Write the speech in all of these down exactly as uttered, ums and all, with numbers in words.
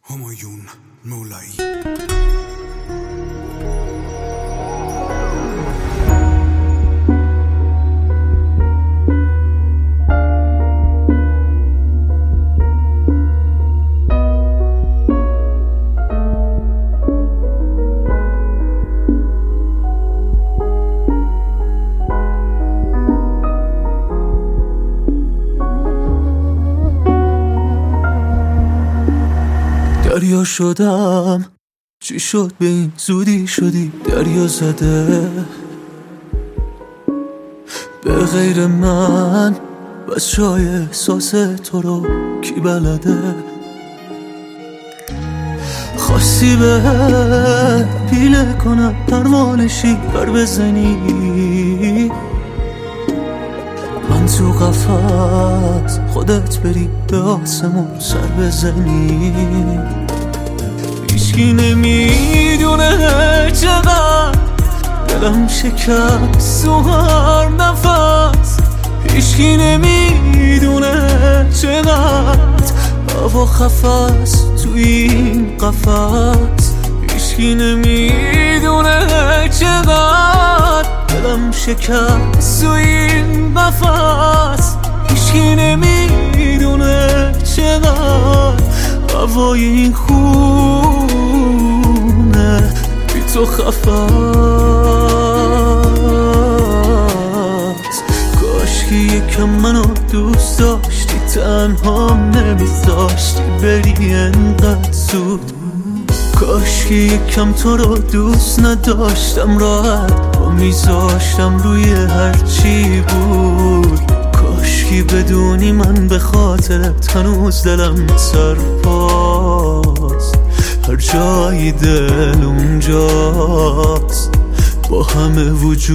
همایون مولایی. دریا شدم، چی شد به این زودی شدی دریا زده؟ به غیر من بس جای احساس تو رو کی بلده؟ خواستی به پیله کنم پروانشی پر بزنی، من تو قفس خودت بری به آسمون سر بزنی. هیچکی نمیدونه چقدر دلم شکست و هر نفس، هیچکی نمیدونه چقدر هوا خفست تو این قفس، هیچکی نمیدونه چقدر دلم شکست تو این قفس، هیچکی نمیدونه چقدر هوای این خونه بی تو خفست. کاش که یکم منو دوست داشتی، تنهام نمیذاشتی بری انقدر زود. کاش که یکم تو رو دوست نداشتم، راحت با میذاشتم روی هرچی بود. کاش که بدونی من به خاطرت هنوز دلم سرپاست، هر جای دل اونجاست با همه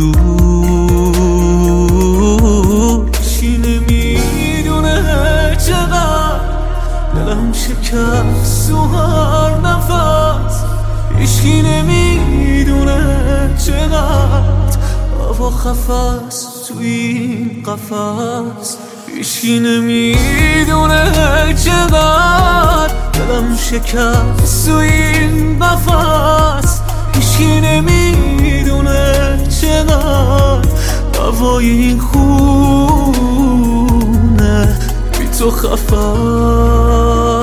وجود. هیچی نمیدونه چقدر دلم شکست و هر نفس، هیچکی نمیدونه چقدر هوا خفست تو این قفس، هیچکی نمیدونه چقدر دلم شکست تو این قفس، هیچکی نمیدونه چقدر هوای این خونه بی تو خفست.